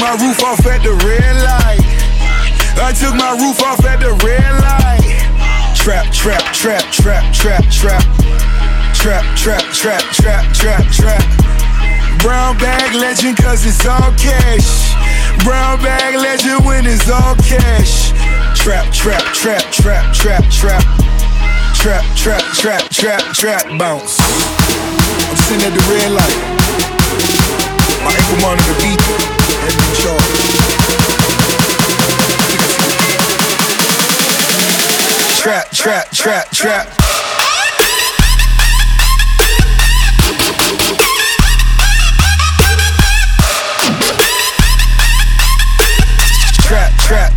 my roof off at the red light. I took my roof off at the red light. Trap, trap, trap, trap, trap, trap. Trap, trap, trap, trap, trap, trap. Brown bag legend cause it's all cash. Brown bag legend when it's all cash. Trap, trap, trap, trap, trap, trap. Trap, trap, trap, trap, trap, bounce. I'm sitting at the red light. My ankle monitor beat has been charged. Trap, trap, trap, trap. Trap, trap.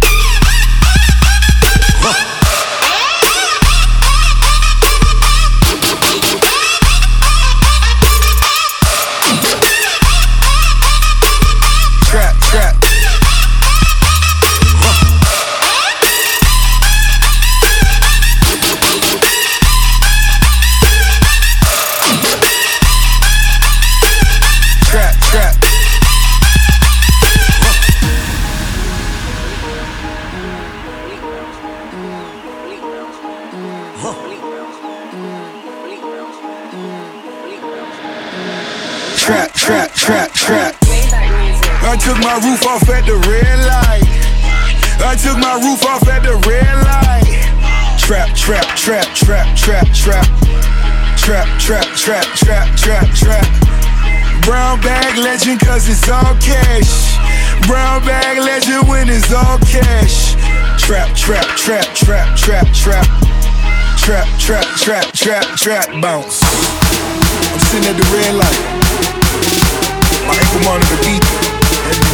Trap, trap, trap, trap. I took my roof off at the red light. I took my roof off at the red light. Trap, trap, trap, trap, trap, trap. Trap, trap, trap, trap, trap, trap. Brown bag legend cause it's all cash. Brown bag legend when it's all cash. Trap, trap, trap, trap, trap, trap. Trap, trap, trap, trap, trap, bounce. I'm sitting at the red light. My ankle monitor beat has been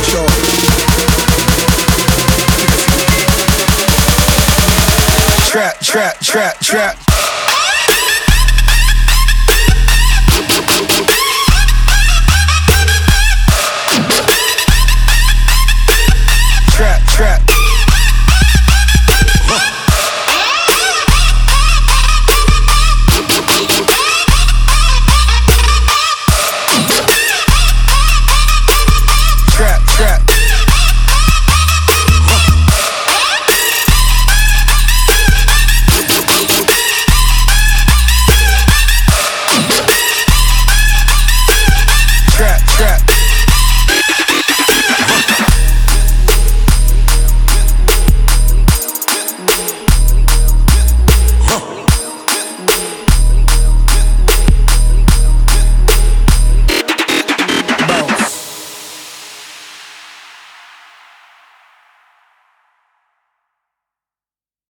charged. Trap, trap, trap, trap.